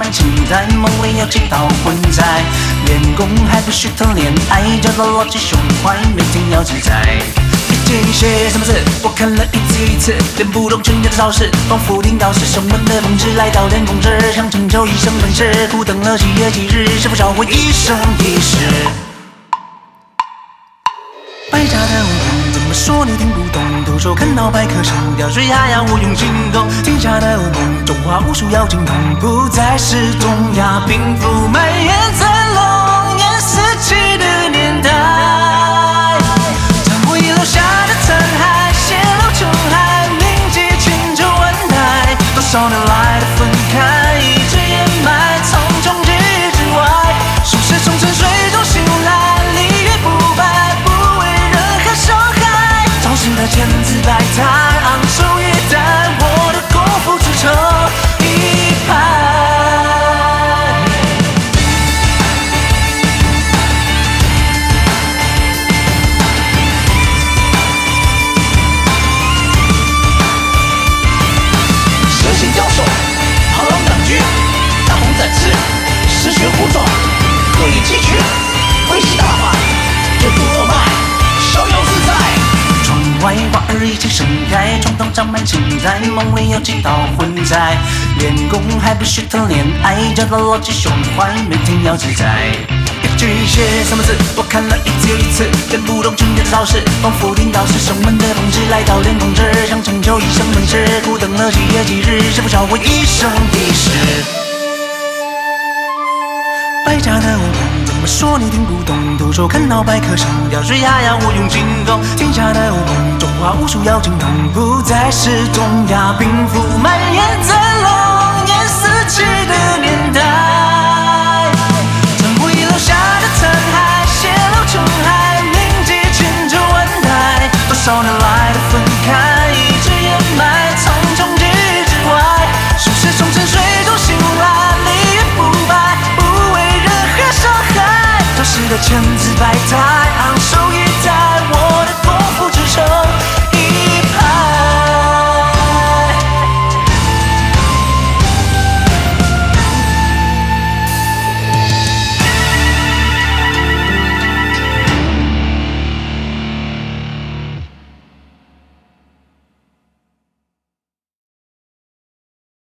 满情在，梦里有几道魂在。练功还不许谈恋爱，叫做逻辑胸怀，每天要自在。一件一写什么字，我看了一次一次，练不懂全家的招式，仿佛听到是生门的梦之来到练功时，想成就一生本事，苦等了几月几日，是否找回一生一世？败家的武功怎么说你听不懂？徒手看到百科上吊水下呀无用进攻。天下的武功，中华武术要精通，不再是中亚兵符蔓延在龙颜四起的年代。江湖遗留下的残骸，泄露成海，铭记千秋万代。多少年来的愤慨，一直掩埋，苍穹之之外。数世红尘水中醒来，离别不败。造型的千姿百态，昂首一旦，我的功夫只成一派。蛇形雕兽，螳螂挡车，大红展翅，十玄虎爪，鹤立鸡群，挥旗大法，这毒恶脉，逍遥自在。外花儿已经盛开，床头长满情在，梦里有几道魂在。练功还不许谈恋爱，叫做逻辑胸怀，每天要自在。一句一写什么字，我看了一次又一次，练不懂全家的招式，仿佛听到是生门的梦之来到练功时，想成就一生本事，苦等了几月几日，是否找回一生一世？败家的武功怎么说你听不懂？徒手看到百科上吊水下呀无用进攻。天下的武功，中华武术要精通，不再是中亚兵符蔓延在龙颜四起的年代。江湖遗留下的残骸，泄露成海，铭记千秋万代。多少年来的愤慨，一直掩埋，苍穹之之外。数世红尘水中醒来，离别不败。当时的千姿百态，昂首